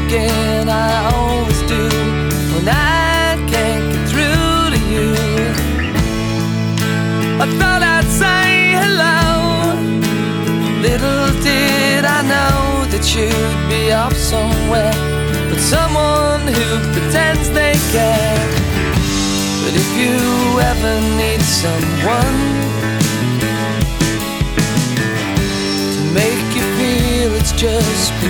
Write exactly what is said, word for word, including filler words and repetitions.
again, I always do when I can't get through to you. I thought I'd say hello, little did I know that you'd be off somewhere with someone who pretends they care. But if you ever need someone to make you feel it's just